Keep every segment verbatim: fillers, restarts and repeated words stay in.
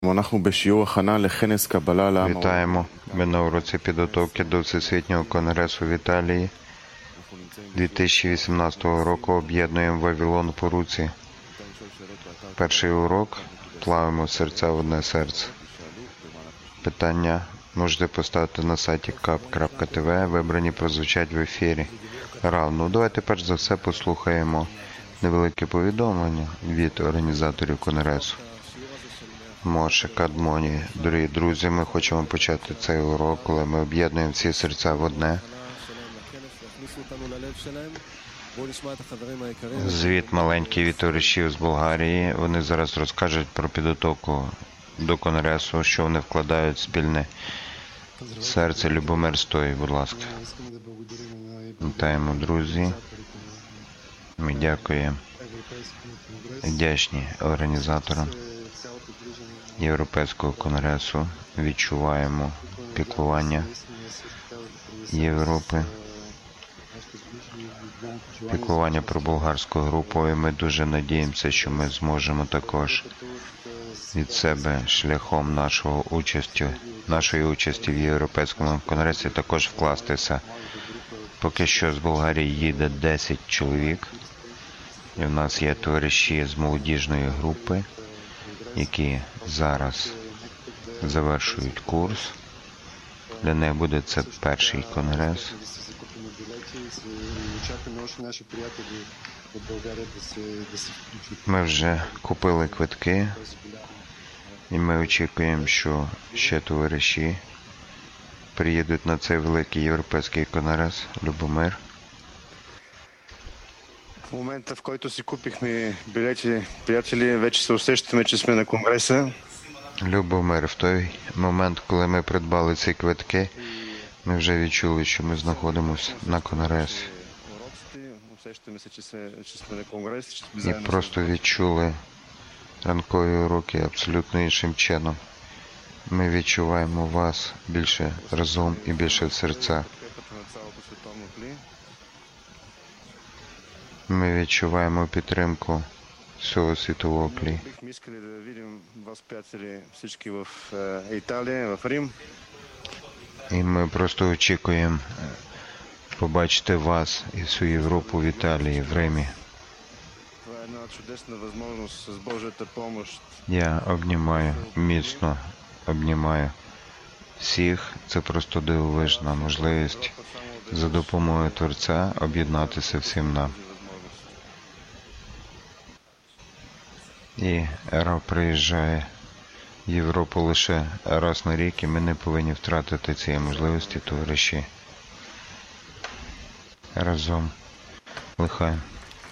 Вітаємо. Ми на уроці підготовки до Всесвітнього конгресу в Італії дві тисячі вісімнадцятого року. Об'єднуємо Вавилон по руці. Перший урок. Плавимо серця в одне серце. Питання можете поставити на сайті кап крапка ті ві. Вибрані прозвучать в ефірі. Рав, ну давайте перш за все послухаємо невелике повідомлення від організаторів конгресу. Моше Кадмоні. Дорогі друзі, ми хочемо почати цей урок, коли ми об'єднуємо всі серця в одне. Звіт маленький від товаришів з Болгарії. Вони зараз розкажуть про підготовку до конгресу, що вони вкладають в спільне серце. Любомир, стой, будь ласка. Вітаємо, друзі. Ми дякуємо. Вдячні організаторам Європейського конгресу. Відчуваємо піклування Європи, піклування про болгарську групу, і ми дуже надіємося, що ми зможемо також від себе шляхом нашого участі, нашої участі в Європейському конгресі також вкластися. Поки що з Болгарії їде десять чоловік, і в нас є товариші з молодіжної групи, які зараз завершують курс. Для них буде це перший конгрес. Ми вже купили квитки, і ми очікуємо, що ще товариші приїдуть на цей великий європейський конгрес. Любомир. В момента, в който си купихме билети, приятели, вече се усещаме, че сме на конгреса. Любомир, в той момент, коли ми придбали ці квитки, ми вже відчули, що ми знаходимося на конгресі. І просто відчули ранкові уроки абсолютно іншим чином. Ми відчуваємо вас більше разом і більше в серцях. Ми відчуваємо підтримку всього світового клі. І ми просто очікуємо побачити вас і всю Європу в Італії, в Римі. Я обнімаю, міцно обнімаю всіх. Це просто дивовижна можливість за допомогою Творця об'єднатися всім нам. І Рав приїжджає в Європу лише раз на рік, і ми не повинні втратити цієї можливості, товариші. Разом лихаємо.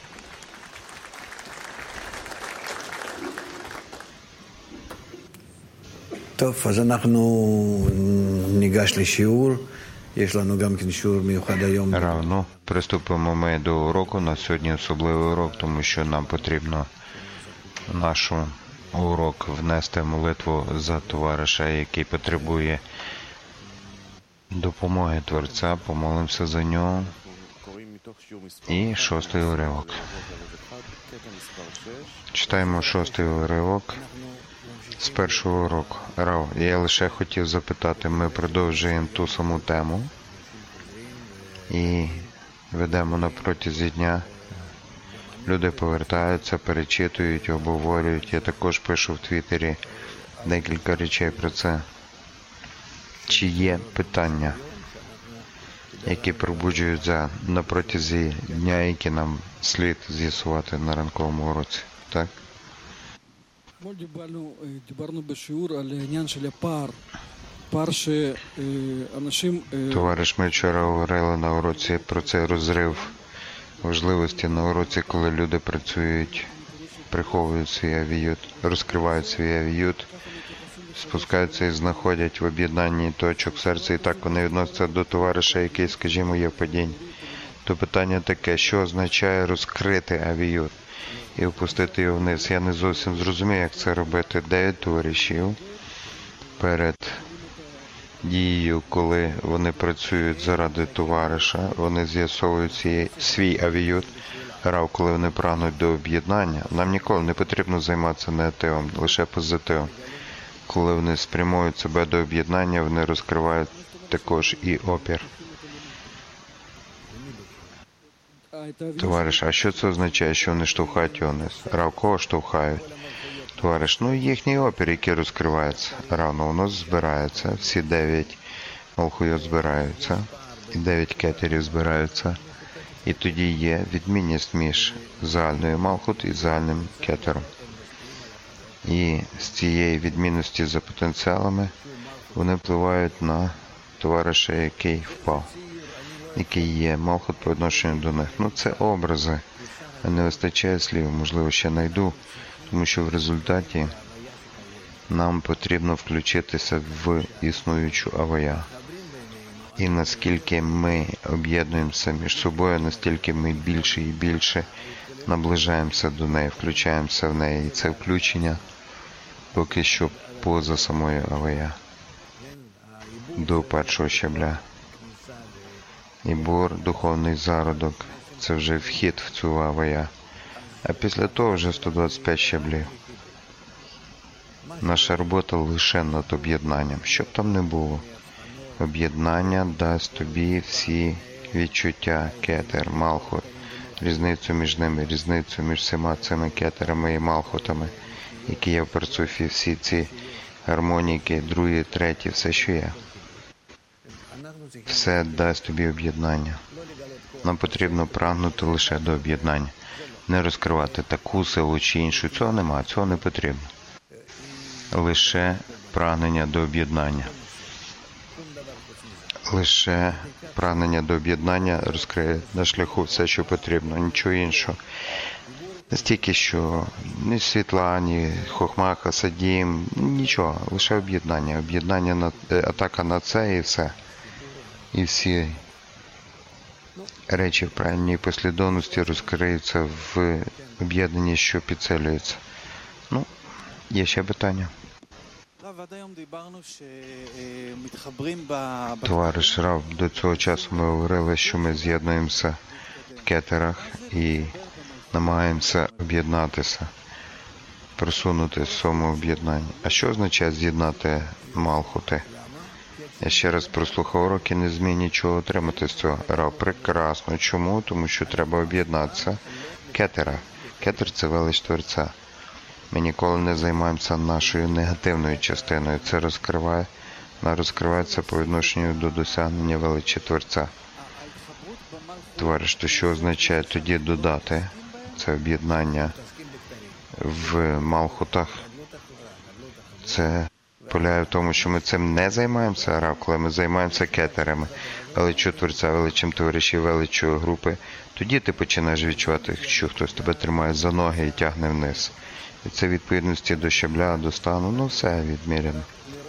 טוב, אז אנחנו ניגש לשיעור. יש לנו גם כן שיעור מיוחד היום. Равно приступимо ми до уроку. На сьогодні особливий урок, тому що нам потрібно в наш урок внести молитву за товариша, який потребує допомоги Творця. Помолимося за нього. І шостий уривок. Читаємо шостий уривок з першого уроку. Рав, я лише хотів запитати, ми продовжуємо ту саму тему і ведемо на протязі дня. Люди повертаються, перечитують, обговорюють. Я також пишу в Твіттері декілька речей про це. Чи є питання, які пробуджуються на протязі дня, які нам слід з'ясувати на ранковому уроці? Так? Товариш, ми вчора говорили на уроці про цей розрив важливості на уроці, коли люди працюють, приховують свій авіют, розкривають свій авіют, спускаються і знаходять в об'єднанні точок серця, і так вони відносяться до товариша, який, скажімо, є в падінні. То питання таке, що означає розкрити авіют і опустити його вниз. Я не зовсім зрозумів, як це робити. Дев'ять товаришів перед дією, коли вони працюють заради товариша, вони з'ясовують свій авіют. Рав, коли вони прагнуть до об'єднання. Нам ніколи не потрібно займатися негативом, лише позитивом. коли вони спрямують себе до об'єднання, вони розкривають також і опір. Товариш, а що це означає, що вони штовхають його вниз? Рав, кого штовхають? Товариш, ну їхній опір, який розкривається. Равно воно збирається, всі дев'ять малхуйот збираються, і дев'ять кетерів збираються. І тоді є відмінність між загальною малхут і загальним кетером. І з цієї відмінності за потенціалами вони впливають на товариша, який впав, який є малхут по відношенню до них. Ну це образи, не вистачає слів, можливо ще знайду, тому що в результаті нам потрібно включитися в існуючу авая. І наскільки ми об'єднуємося між собою, настільки ми більше і більше наближаємося до неї, включаємося в неї. І це включення поки що поза самою авая, до першого щабля. І бор, духовний зародок, це вже вхід в цю авая. А після того вже сто двадцять п'ять щаблів. Наша робота лише над об'єднанням, що б там не було. Об'єднання дасть тобі всі відчуття, кетер, малхут, різницю між ними, різницю між всіма цими кетерами і малхутами, які є в перцуфі, всі ці гармоніки, другі, треті, все, що є. Все дасть тобі об'єднання. Нам потрібно прагнути лише до об'єднання. Не розкривати таку силу чи іншу. Цього нема, цього не потрібно. Лише прагнення до об'єднання. Лише прагнення до об'єднання розкриє на шляху все, що потрібно, нічого іншого. Настільки, що ні світла, ні хохма, хасадім, нічого, лише об'єднання. Об'єднання, на, атака на це і все. І всі речі в правильній послідовності розкриються в об'єднанні, що підсилюється. Ну, є ще питання? Товариш Рав, до цього часу ми говорили, що ми з'єднуємося в кетерах і намагаємося об'єднатися, просунути в своєму об'єднанні. А що означає з'єднати малхути? Я ще раз прослухав уроки, не зміг нічого отримати з цього. Рав, прекрасно. Чому? Тому що треба об'єднатися в кетерах. Кетер – це велич Творця. Ми ніколи не займаємося нашою негативною частиною. Це розкриває, вона розкривається по відношенню до досягнення величі Творця. Товариш, то що означає тоді додати це об'єднання в малхутах? Це полягає в тому, що ми цим не займаємося, Рав, коли ми займаємося кетерами, величчю Творця, величем товаришів, величчю групи, тоді ти починаєш відчувати, що хтось тебе тримає за ноги і тягне вниз. І це відповідності до щабля, до стану, ну все відміряно.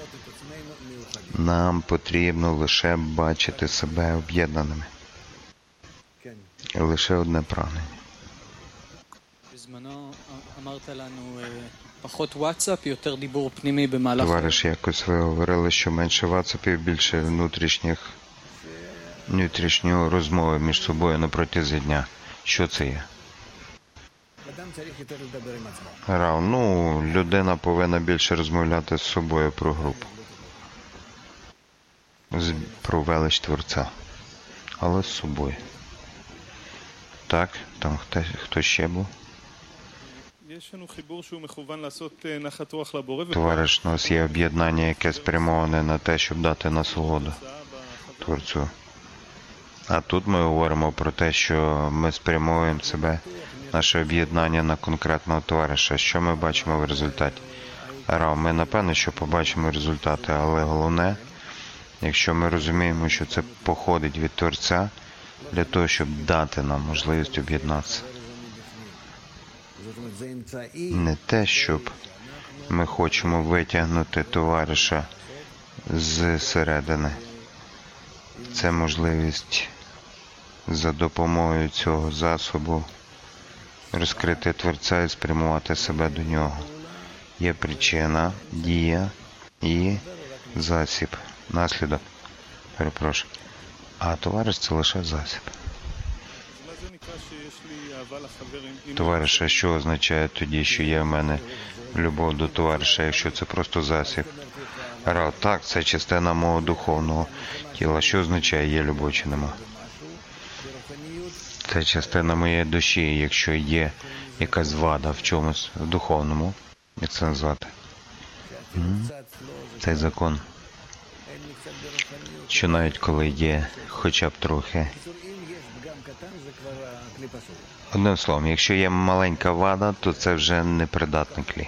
Нам потрібно лише бачити себе об'єднаними. Лише одне прагнення. Товариш, якось ви говорили, що менше ватсапів, більше внутрішніх, внутрішньої розмови між собою на протязі дня. Що це є? Рав, ну, людина повинна більше розмовляти з собою про групу. З, про велич Творця. Але з собою. Так, там хто, хто ще був? Товариш, у нас є об'єднання, яке спрямоване на те, щоб дати насолоду Творцю. А тут ми говоримо про те, що ми спрямовуємо себе, наше об'єднання на конкретного товариша. Що ми бачимо в результаті? Рав, ми напевно, що побачимо результати, але головне, якщо ми розуміємо, що це походить від Творця, для того, щоб дати нам можливість об'єднатися. Не те, щоб ми хочемо витягнути товариша з середини. Це можливість за допомогою цього засобу розкрити Творця і спрямувати себе до нього. Є причина, дія і засіб, наслідок, перепрошую. А товариш – це лише засіб. Товариш, а що означає тоді, що є в мене любов до товариша, якщо це просто засіб. Рав, так, це частина мого духовного тіла. Що означає, є любов чи нема? Це частина моєї душі, якщо є якась вада в чомусь, в духовному, як це назвати? М? Цей закон. Що навіть коли є хоча б трохи. Одним словом, якщо є маленька вада, то це вже непридатний клей.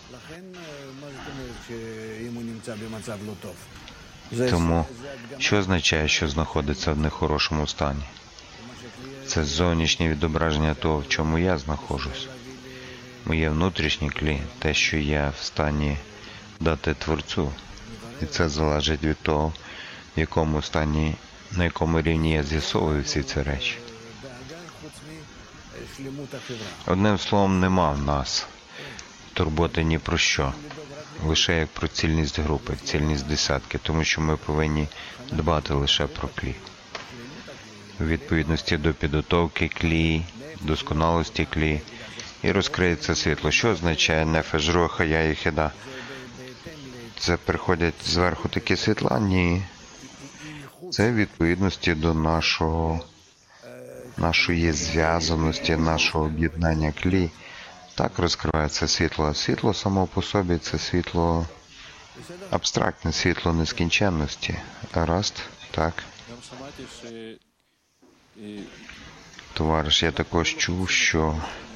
Тому, що означає, що знаходиться в нехорошому стані? Це зовнішнє відображення того, в чому я знаходжусь. Моє внутрішнє клей, те, що я в стані дати Творцю. І це залежить від того, в якому стані, на якому рівні я з'ясовую всі ці речі. Одним словом, нема в нас турботи ні про що. Лише як про цільність групи, цільність десятки, тому що ми повинні дбати лише про клей. У відповідності до підготовки клей, досконалості клей, і розкриється світло. Що означає нефеш роха, я і хіда? Це приходять зверху такі світла? Ні. Це в відповідності до нашого, нашої зв'язаності, нашого об'єднання клей. Так розкривається світло. Світло само по собі – це світло абстрактне, світло нескінченності. Гаразд? Так. Товариш, я також чув, що,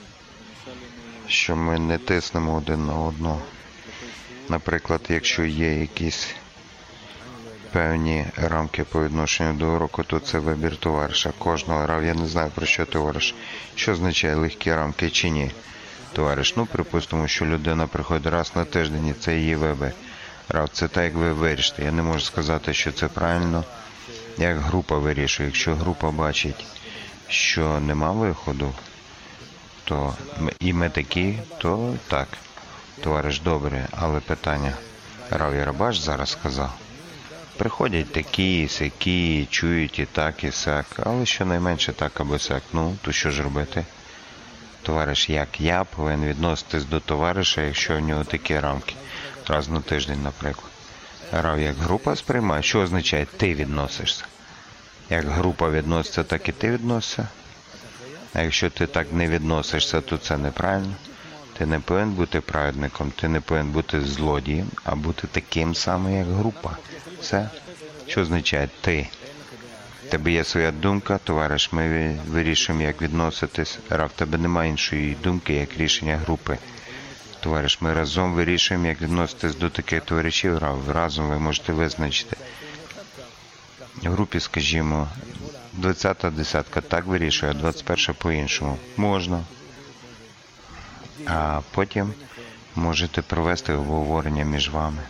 що ми не тиснемо один на одного. Наприклад, якщо є якісь певні рамки по відношенню до уроку, то це вибір товариша. Кожного рав, я не знаю, про що товариш. Що означає легкі рамки чи ні? Товариш, ну, припустимо, що людина приходить раз на тиждень, і це її вибір. Рав, це так, як ви вирішите. Я не можу сказати, що це правильно, як група вирішує. Якщо група бачить, що нема виходу, то і ми такі, то так. Товариш, добре, але питання. Рав Ярабаш зараз сказав. Приходять такі, сякі, чують і так, і сяк, але щонайменше так або сяк. Ну, то що ж робити? Товариш, як я повинен відноситись до товариша, якщо в нього такі рамки? Раз на тиждень, наприклад. Рав, як група сприймає, що означає ти відносишся? Як група відноситься, так і ти відносишся? А якщо ти так не відносишся, то це неправильно. Ти не повинен бути праведником, ти не повинен бути злодієм, а бути таким самим, як група. Все. Що означає ти? В тебе є своя думка, товариш, ми вирішуємо, як відноситись. Рав, в тебе немає іншої думки, як рішення групи. Товариш, ми разом вирішуємо, як відноситись до таких товаришів. Рав, разом ви можете визначити. В групі, скажімо, двадцята десятка так вирішує, а двадцять перша по-іншому. Можна. А потім можете провести обговорення між вами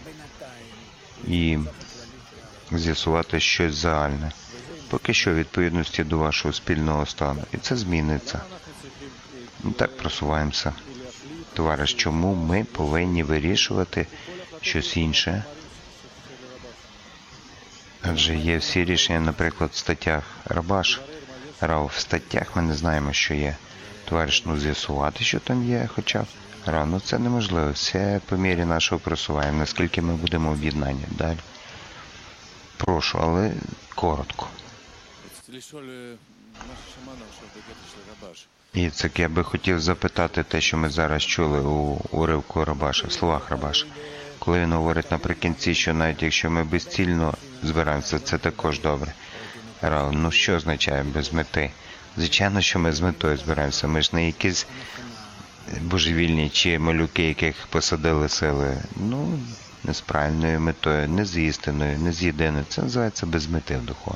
і з'ясувати щось загальне. Поки що, в відповідності до вашого спільного стану. І це зміниться. І так просуваємося. Товариш, чому ми повинні вирішувати щось інше? Адже є всі рішення, наприклад, в статтях Рабаш. Рав, в статтях ми не знаємо, що є. Товариш, ну з'ясувати, що там є, хоча б. Рав, ну це неможливо. Все по мірі нашого просування, наскільки ми будемо об'єднані. Далі. Прошу, але коротко. І це я би хотів запитати те, що ми зараз чули у уривку Рабаша, в словах Рабаша. Коли він говорить наприкінці, що навіть якщо ми безцільно збираємося, це також добре. Рав, ну що означає без мети? Звичайно, що ми з метою збираємося. Ми ж не якісь божевільні чи малюки, яких посадили сили. Ну, не з правильною метою, не з істиною, не з єдиною. Це називається без мети в духу.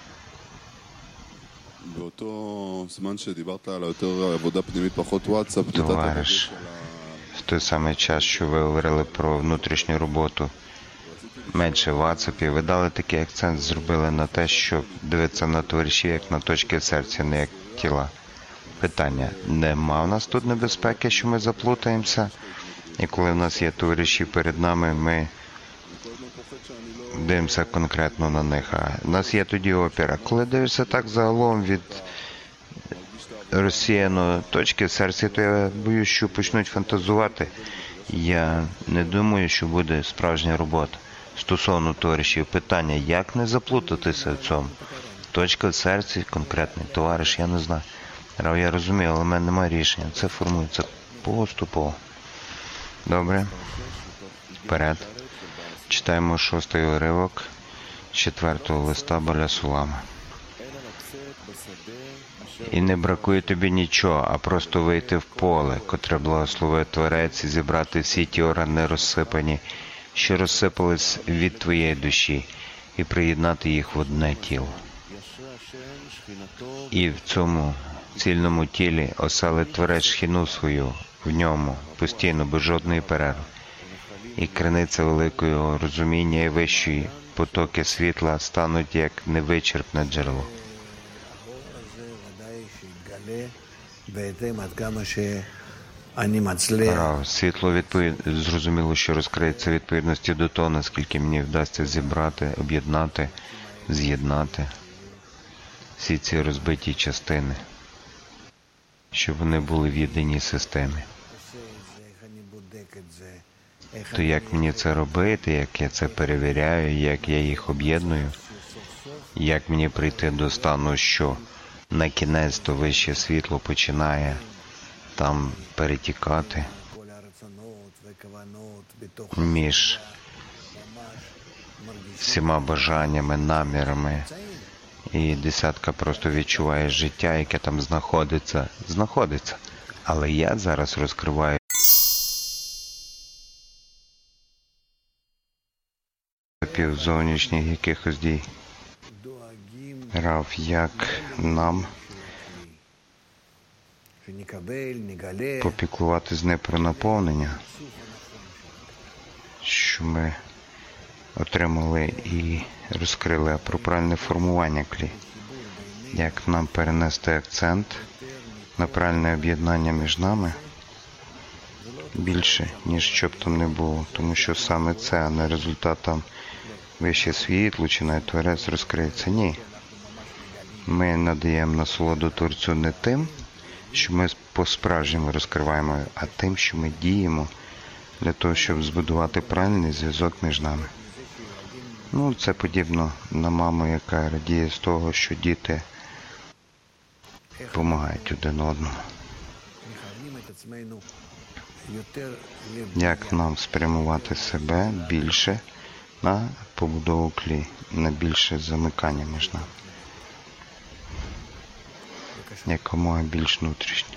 Товариш, в той самий час, що ви говорили про внутрішню роботу, менше ватсапів, ви дали такий акцент, зробили на те, щоб дивитися на товаришів, як на точки в серці, не як тіла. Питання, нема в нас тут небезпеки, що ми заплутаємося? І коли в нас є товариші перед нами, ми дивимося конкретно на них. А в нас є тоді опір. А коли дивишся так загалом від розсіяно точки в серці, то я боюсь, що почнуть фантазувати. Я не думаю, що буде справжня робота. Стосовно товаришів, питання, як не заплутатися в цьому? Точка в серці, конкретний товариш, я не знаю. Рав, я розумію, але в мене немає рішення. Це формується поступово. Добре. Вперед. Читаємо шостий уривок четвертого листа Баля Сулама. І не бракує тобі нічого, а просто вийти в поле, котре благословить Творець, і зібрати всі ті органи розсипані, що розсипались від твоєї душі, і приєднати їх в одне тіло. І в цьому цільному тілі оселить Творець шхіну свою, в ньому, постійно, без жодної перерви. І криниця великого розуміння і вищої потоки світла стануть як невичерпне джерело. Рав, світло відповід... зрозуміло, що розкриється відповідності до того, наскільки мені вдасться зібрати, об'єднати, з'єднати всі ці розбиті частини, щоб вони були в єдиній системі. То як мені це робити, як я це перевіряю, як я їх об'єдную, як мені прийти до стану, що на кінець то вище світло починає там перетікати між всіма бажаннями, намірами, і десятка просто відчуває життя, яке там знаходиться, знаходиться. Але я зараз розкриваю пів зовнішніх якихось дій. Рав, як нам попіклуватись не про наповнення, що ми отримали і розкрили, а про правильне формування клі. Як нам перенести акцент на правильне об'єднання між нами більше, ніж що б там не було. Тому що саме це, а не результат там вище світло, чи навіть Творець розкриється. Ні. Ми надаємо насолоду Творцю не тим, що ми по-справжньому розкриваємо, а тим, що ми діємо для того, щоб збудувати правильний зв'язок між нами. Ну, це подібно на маму, яка радіє з того, що діти допомагають один одному. Як нам спрямувати себе більше на побудову клі, на більше замикання між нами. Якомога більш внутрішньо.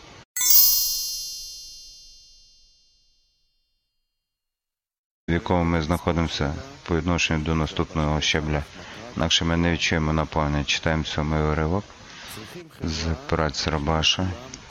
В якому ми знаходимося по відношенню до наступного щебля. Інакше ми не відчуємо наповнення. Читаємо сьомий уривок з праці Рабаша.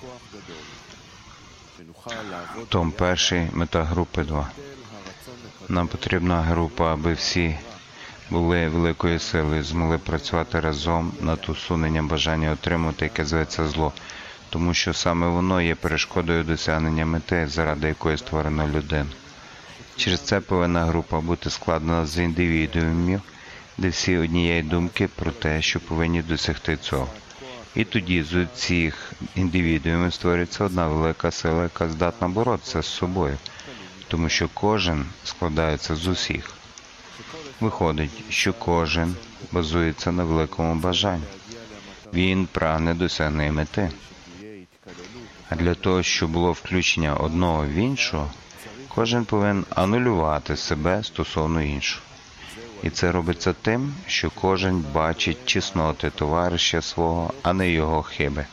Том перший, мета групи два. Нам потрібна група, аби всі були великою силою, змогли працювати разом над усуненням бажання отримати, яке зветься зло. Тому що саме воно є перешкодою досягнення мети, заради якої створена людина. Через це повинна група бути складена з індивідуумів, де всі однієї думки про те, що повинні досягти цього. І тоді з цих індивідуумів створюється одна велика сила, яка здатна боротися з собою. Тому що кожен складається з усіх. Виходить, що кожен базується на великому бажанні. Він прагне досягнути мети. А для того, щоб було включення одного в іншого, кожен повинен анулювати себе стосовно іншого. І це робиться тим, що кожен бачить чесноти товариша свого, а не його хиби.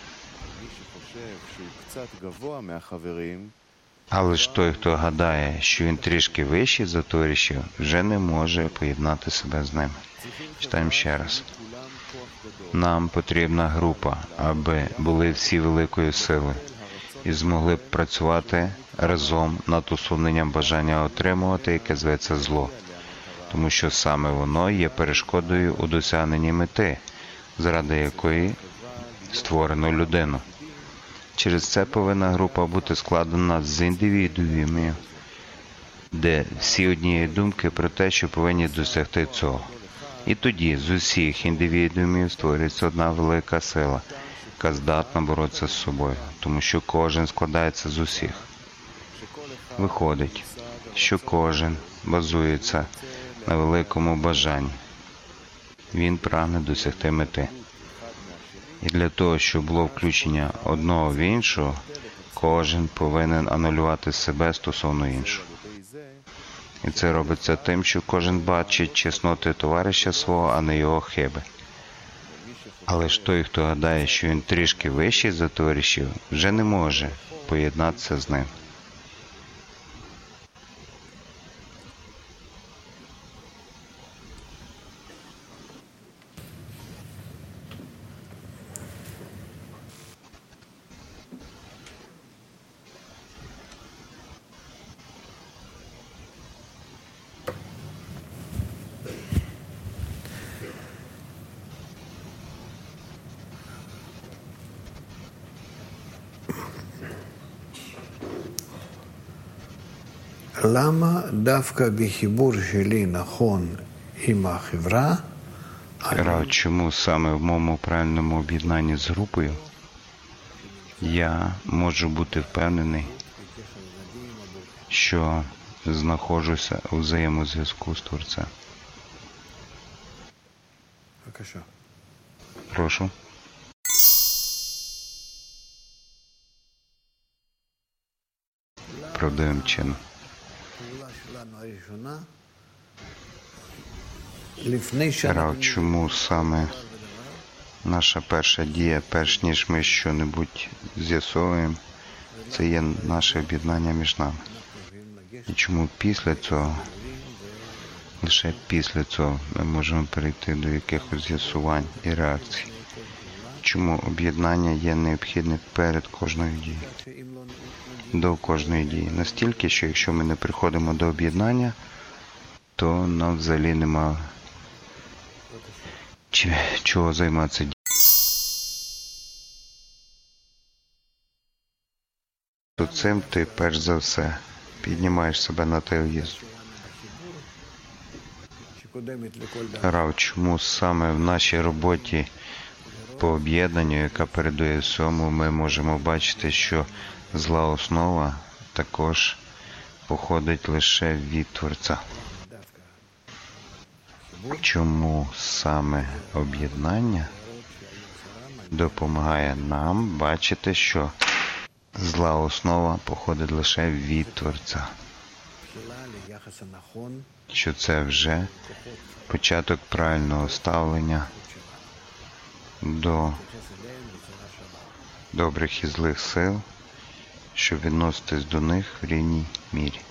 Але ж той, хто гадає, що він трішки вищий за товаришів, вже не може поєднати себе з ними. Читаємо ще раз. Нам потрібна група, аби були всі великою силою і змогли б працювати разом над усуненням бажання отримувати, яке зветься зло. Тому що саме воно є перешкодою у досягненні мети, заради якої створено людину. Через це повинна група бути складена з індивідуумів, де всі однієї думки про те, що повинні досягти цього. І тоді з усіх індивідуумів створюється одна велика сила, яка здатна боротися з собою, тому що кожен складається з усіх. Виходить, що кожен базується на великому бажанні. Він прагне досягти мети. І для того, щоб було включення одного в іншого, кожен повинен анулювати себе стосовно іншого. І це робиться тим, що кожен бачить чесноти товариша свого, а не його хиби. Але ж той, хто гадає, що він трішки вищий за товаришів, вже не може поєднатися з ним. למה דווקא בחיבור שלי נכון עם החברה, Рав, чому саме в моєму правильному об'єднанні з групою я можу бути впевнений, що знаходжуся у взаємозв'язку з Творцем? בבקשה. Прошу. Правдивим чином. הפעולה שלנו הראשונה, לפני שאנחנו Рав, чому саме наша перша дія, перш ніж ми що-небудь з'ясовуємо, це є наше об'єднання між нами? І чому після цього, лише після цього ми можемо перейти до якихось з'ясувань і реакцій? Чому об'єднання є необхідне перед кожною дією? До кожної дії. Настільки, що якщо ми не приходимо до об'єднання, то нам взагалі нема чи, чого займатися дією. То цим ти перш за все піднімаєш себе на той уїзд. שקודמת לכל דבר. Рав, чому саме в нашій роботі по об'єднанню, яка передує всьому, ми можемо бачити, що зла основа також походить лише від Творця? Чому саме об'єднання допомагає нам бачити, що зла основа походить лише від Творця? בשאלה ליחס הנכון Що це вже початок правильного ставлення до добрих і злих сил, щоб відноситись до них в рівній мірі.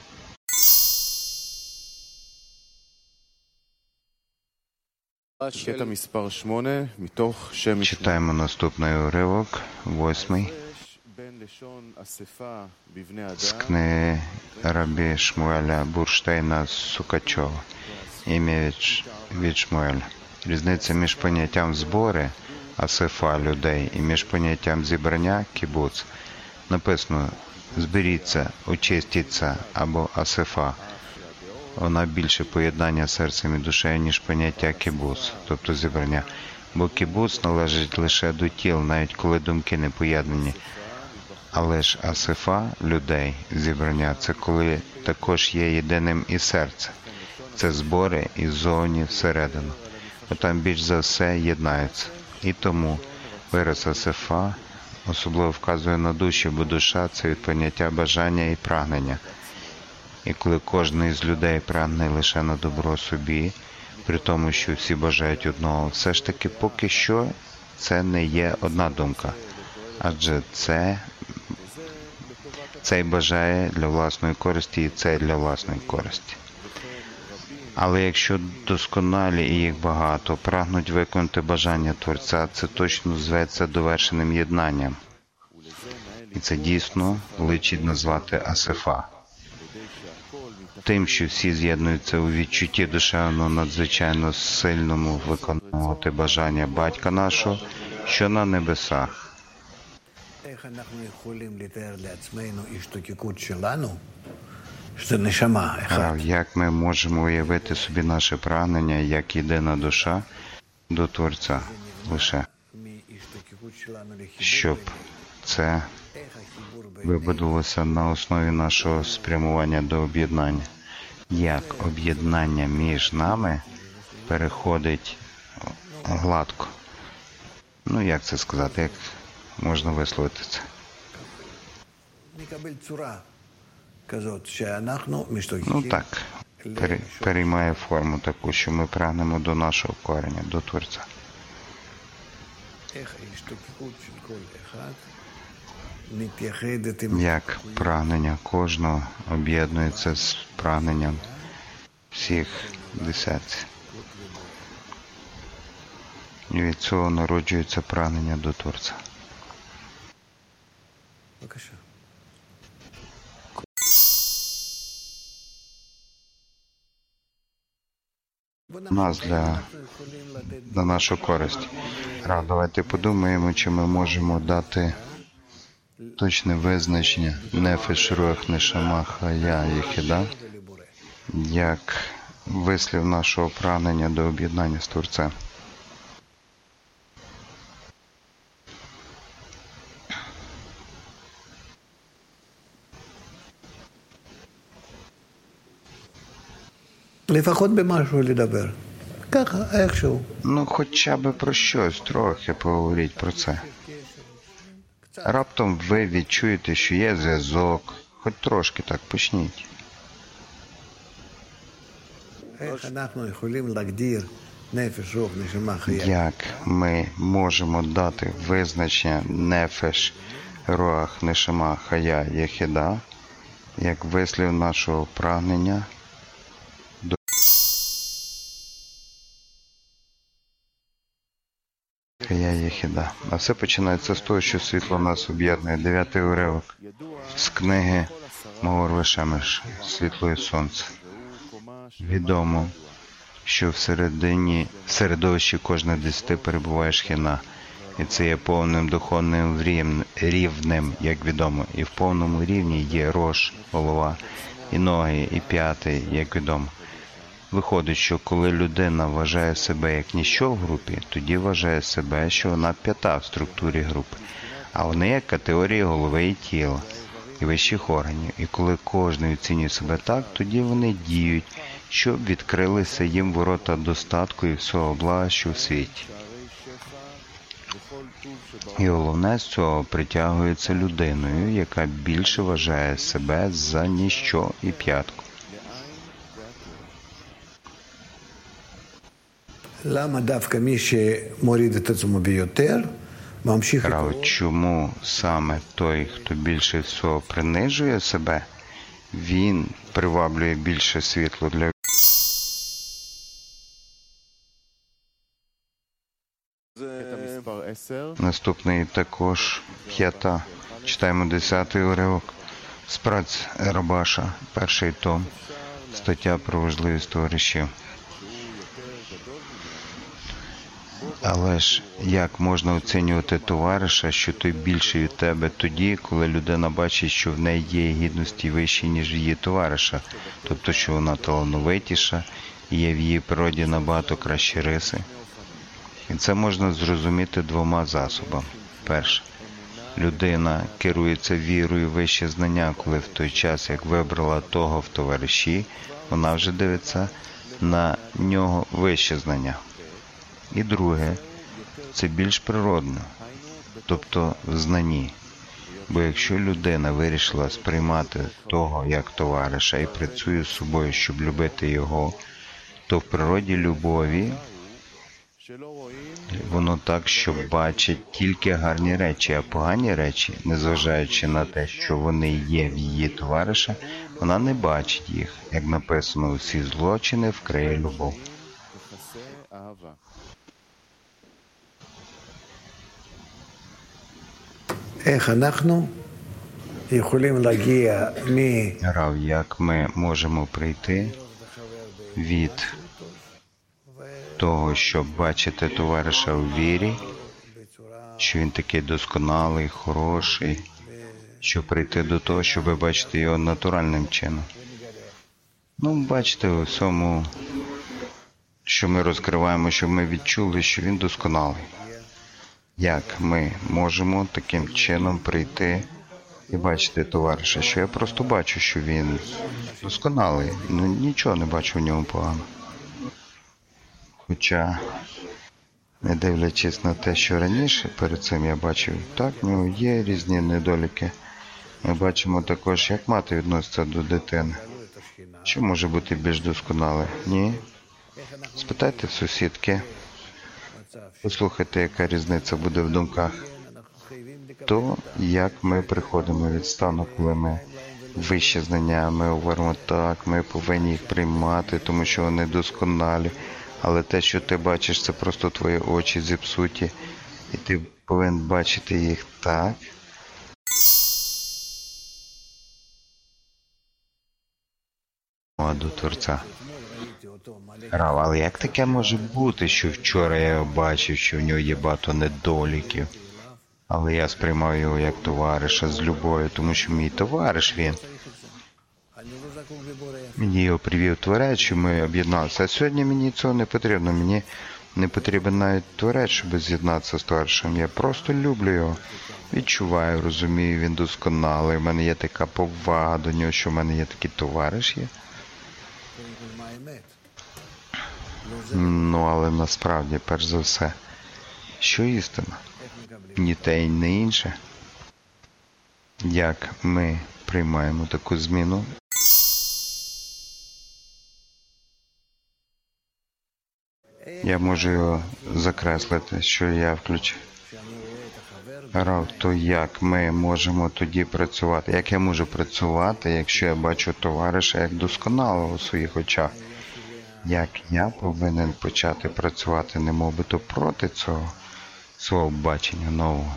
קטע מספר שמונה, מתוך שם Читаємо наступний уривок, восьмий, בין לשון אספה בבני з אדם книги Рабі Шмуеля Бурштейна Сукачова, ім'я від, Ш- від Шмуеля. Різниця між поняттям збори, асифа людей, і між поняттям зібрання, кібуц. Написано «зберіться», «очистіться» або асифа. Вона більше поєднання серцем і душею, ніж поняття кібуц, тобто зібрання. Бо кібуц належить лише до тіл, навіть коли думки не поєднані. Але ж асифа людей, зібрання, це коли також є єдиним і серце. Це збори іззовні всередину. Бо там більш за все єднаються. І тому вираз асифа особливо вказує на душі, бо душа – це від поняття бажання і прагнення. І коли кожен із людей прагне лише на добро собі, при тому, що всі бажають одного, все ж таки поки що це не є одна думка. Адже це цей бажає для власної користі і цей для власної користі. Але якщо досконалі і їх багато прагнуть виконати бажання Творця, це точно зветься довершеним єднанням. І це дійсно личить назвати асифа. Тим, що всі з'єднуються у відчутті душевно надзвичайно сильному виконувати бажання Батька нашого, що на небесах. איך אנחנו יכולים לתאר לעצמנו השתוקקות שלנו, שזה נשמה אחת, Рав, як ми можемо уявити собі наше прагнення як єдина душа до Творця лише? מהשתוקקות щоб це вибудувалося на основі нашого спрямування до об'єднання. Як об'єднання між нами переходить гладко. Ну, як це сказати, як можна висловити це? Ну так, пере, переймає форму таку, що ми прагнемо до нашого кореня, до Творця. Як прагнення кожного об'єднується з прагненням всіх десятців. І від цього народжується прагнення до Творця. Нас для, для нашої користі. Ра, давайте подумаємо, чи ми можемо дати точне визначення нефеш, руах, нешама, хая, єхіда, як вислів нашого прагнення до об'єднання з Творцем. לפחות במשהו לדבר. ככה, איכשהו. Ну, хоча б про щось трохи поговоріть про це. Раптом ви відчуєте, що є зв'язок. Хоч трошки так почніть. איך אנחנו יכולים להגדיר נפש, רוח, נשמה, חיה? Як ми можемо дати визначення нефеш, руах, нешама, хая, єхіда, як вислів нашого прагнення до хая, єхіда. А все починається з того, що світло нас об'єднує. Дев'ятий уривок з книги Маор Вешемеш «Світло і сонце». Відомо, що всередині, в середовищі кожної десяти перебуває шхіна. І це є повним духовним рівнем, як відомо. І в повному рівні є рош, голова, і ноги, і п'яти, як відомо. Виходить, що коли людина вважає себе як ніщо в групі, тоді вважає себе, що вона п'ята в структурі групи. А вони як категорії голови і тіла, і вищих органів. І коли кожен оцінює себе так, тоді вони діють, щоб відкрилися їм ворота достатку і всього блага, що в світі. І головне з цього притягується людиною, яка більше вважає себе за ніщо і п'ятку. למה דווקא מי שמוריד את עצמו ביותר, ממשיך את Право, чому саме той, хто більше всього принижує себе, він приваблює більше світло для Наступний також п'ята. Читаємо десятий уривок з праць Рабаша, перший том, стаття про важливість товаришів. Але ж як можна оцінювати товариша, що той більший від тебе тоді, коли людина бачить, що в неї є гідності вищі, ніж в її товариша, тобто, що вона талановитіша і є в її природі набагато кращі риси? І це можна зрозуміти двома засобами. Перше. Людина керується вірою в вище знання, коли в той час, як вибрала того в товариші, вона вже дивиться на нього вище знання. І друге, це більш природно, тобто в знанні. Бо якщо людина вирішила сприймати того як товариша і працює з собою, щоб любити його, то в природі любові воно так, що бачить тільки гарні речі, а погані речі, незважаючи на те, що вони є в її товариша, вона не бачить їх. Як написано, усі злочини вкриє любов. איך אנחנו יכולים להגיע מ... Рав, як ми можемо прийти від того, щоб бачити товариша у вірі, що він такий досконалий, хороший, щоб прийти до того, щоб бачити його натуральним чином. Ну, бачите, у всьому, що ми розкриваємо, щоб ми відчули, що він досконалий. Як ми можемо таким чином прийти і бачити товариша, що я просто бачу, що він досконалий, ну нічого не бачу в ньому погано. Хоча, не дивлячись на те, що раніше перед цим я бачив, так, в нього є різні недоліки. Ми бачимо також, як мати відноситься до дитини. Що може бути більш досконале? Ні. Спитайте в сусідки, послухайте, яка різниця буде в думках. То, як ми приходимо від стану, коли ми вище знання, ми говоримо так, ми повинні їх приймати, тому що вони досконалі. Але те, що ти бачиш, це просто твої очі зіпсуті, і ти повинен бачити їх так. До Творця. Рав, але як таке може бути, що вчора я його бачив, що в нього є багато недоліків, але я сприймав його як товариша з любов'ю, тому що мій товариш він. Мені його привів Творець, що ми об'єдналися. А сьогодні мені цього не потрібно. Мені не потрібен навіть Творець, щоб з'єднатися з товаришем. Я просто люблю його. Відчуваю, розумію, він досконалий. У мене є така повага до нього, що в мене є такий товариш є. Ну, але насправді, перш за все, що істина? Ні те й не інше. Як ми приймаємо таку зміну? Я можу його закреслити, що я включив. Рав, то як ми можемо тоді працювати? Як я можу працювати, якщо я бачу товариша як досконалого у своїх очах? Як я повинен почати працювати, немовбито проти цього свого бачення нового?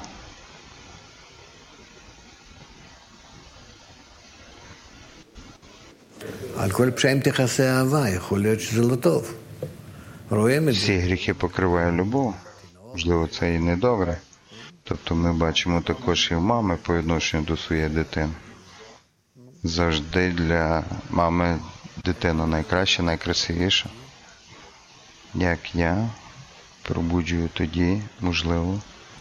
על כל פשעים תכסה אהבה, יכול להיות שזה לא טוב. רואים את זה. Всі гріхи покриває любов. Можливо, це і не добре. Тобто ми бачимо також і в мами по відношенню до своєї дитини. Завжди для мами дитина найкраща, найкрасивіша. Як я пробуджую тоді, можливо,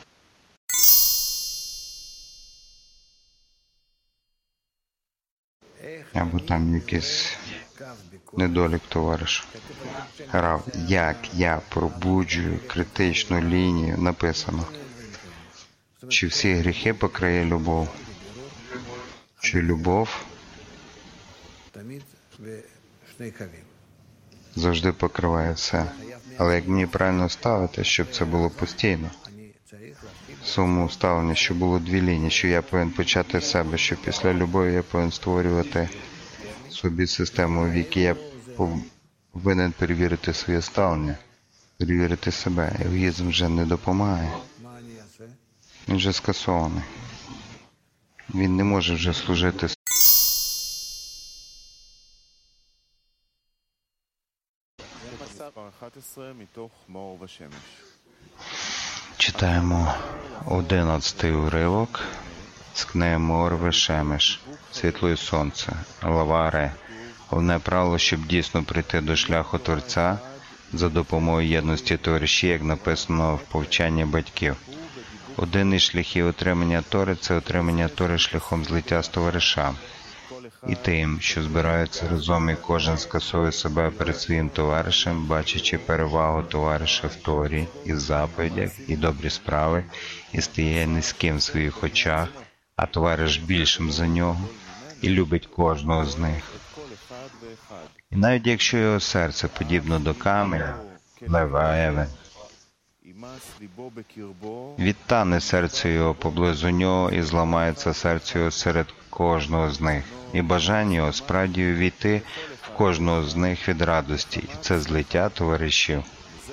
або там якийсь недолік товариша. Рав, як я пробуджую критичну лінію, написано. Чи всі гріхи покриє любов? Чи любов תמיד בשני קווים. завжди покриває все? Але як мені правильно ставити, щоб це було постійно? אני צריך להתחיל В своєму ставленні, щоб було дві лінії, що я повинен почати з себе, що після любові я повинен створювати собі систему, в якій я повинен перевірити своє ставлення, перевірити себе. Егоїзм вже не допомагає. מה אני אעשה? Він вже скасований. Він не може вже служити. Читаємо одинадцятий уривок з книги Мор Вешемеш, Світло і Сонце, глава Ре. Головне правило, щоб дійсно прийти до шляху Творця за допомогою єдності товаришів, як написано в повчанні батьків. Один із шляхів отримання Тори – це отримання Тори шляхом злиття з товаришами. І тим, що збираються разом, і кожен скасовує себе перед своїм товаришем, бачачи перевагу товариша в Торі, і заповідях, і добрі справи, і стає низьким в своїх очах, а товариш більшим за нього, і любить кожного з них. І навіть якщо його серце подібно до каменя, лева Еве, відтане серце його поблизу нього і зламається серце його серед кожного з них. І бажання його справді увійти в кожного з них від радості. І це злиття товаришів.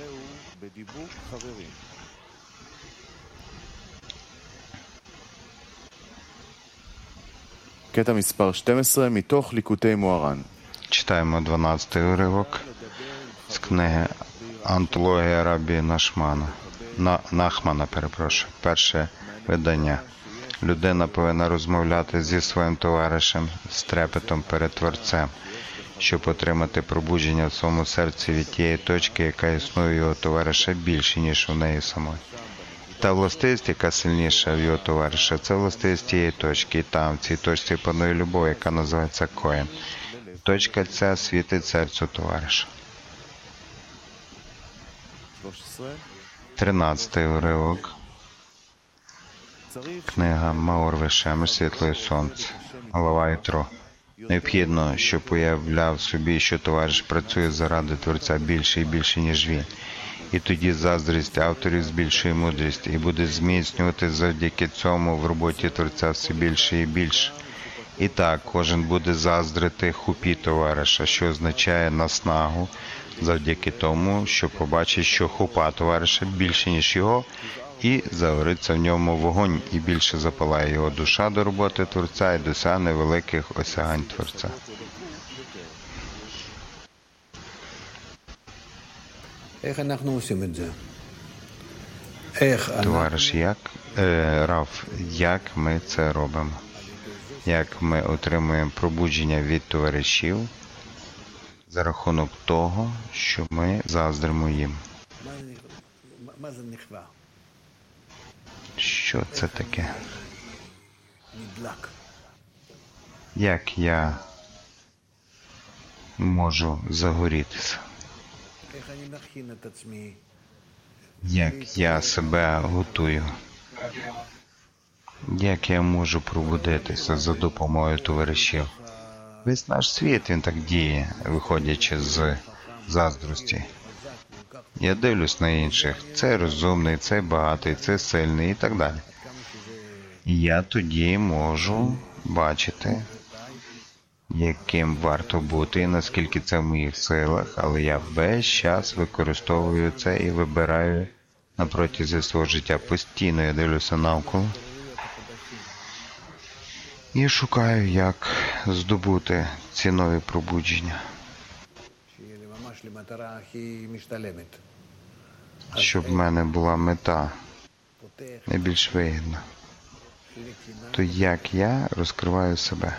קטע מספר שתים עשרה מתוך ליקוטי מוהר"ן. Читаємо дванадцятий уривок з книги Антологія Рабі Нашмана. На, Нахмана, перепрошую, перше видання. Людина повинна розмовляти зі своїм товаришем з трепетом перед Творцем, щоб отримати пробудження в своєму серці від тієї точки, яка існує у його товариша більше, ніж у неї самої. та властивість, яка сильніша в його товариша, це властивість тієї точки. І там, в цій точці панує любов, яка називається коен. Точка ця світить серцю товариша. Тринадцятий уривок. Книга Маор Вешемеш, Світло і Сонце. Голова Ітро. Необхідно, щоб уявляв собі, що товариш працює заради Творця більше і більше, ніж він. І тоді заздрість авторів збільшує мудрість і буде зміцнювати завдяки цьому в роботі Творця все більше і більше. І так, кожен буде заздрити хупі товариша, що означає наснагу, завдяки тому, що побачить, що хупа товариша більше, ніж його, і загориться в ньому вогонь, і більше запалає його душа до роботи Творця і досягне великих осягань Творця. איך אנחנו עושים את זה? איך אנחנו... Товариш, як, е, Рав, як ми це робимо? Як ми отримуємо пробудження від товаришів за рахунок того, що ми заздримо їм? מה זה- מה זה נכווה? Що це таке? נדלק. Як я можу загорітися? איך אני מכין את עצמי? Як я себе готую? Як я можу пробудитися за допомогою товаришів? Весь наш світ, він так діє, виходячи з заздрості. Я дивлюсь на інших. Цей розумний, цей багатий, цей сильний і так далі. І я тоді можу бачити, яким варто бути і наскільки це в моїх силах, але я весь час використовую це і вибираю на протязі свого життя. Постійно я дивлюся навколо і шукаю, як здобути ці нові пробудження, שיהיה לי ממש למטרה הכי משתלמת. щоб в мене була мета פותח найбільш вигідна. לקנאה, То як я розкриваю себе,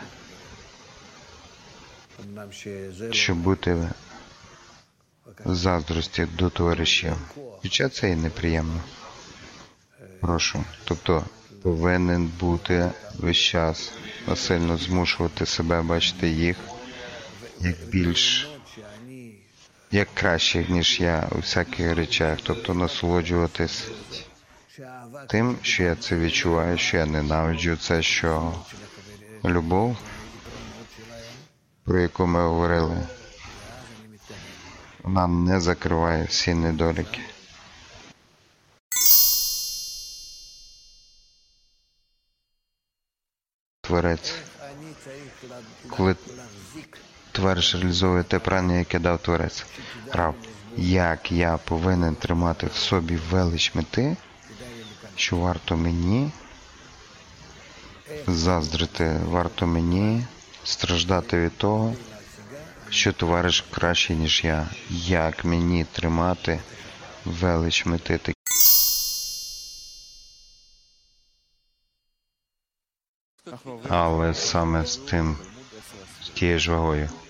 אמנם שזה щоб бути в заздрості до товаришів. Хоча це і неприємно. Прошу. Тобто повинен бути весь час насильно змушувати себе бачити їх як більш, שאני, як кращих, ніж я у всяких речах. Тобто насолоджуватись שהאהבה тим, що я це відчуваю, що я ненавиджу це, що любов, про яку ми говорили, вона не закриває всі недоліки. Творець, אני צריך לה- коли להחזיק товариш реалізовує те прагнення, яке дав Творець. Рав, як я повинен тримати в собі велич мети, що варто мені заздрити, варто мені страждати від того, що товариш кращий, ніж я. Як мені тримати велич мети такі? Але саме з тим, з тією ж вагою.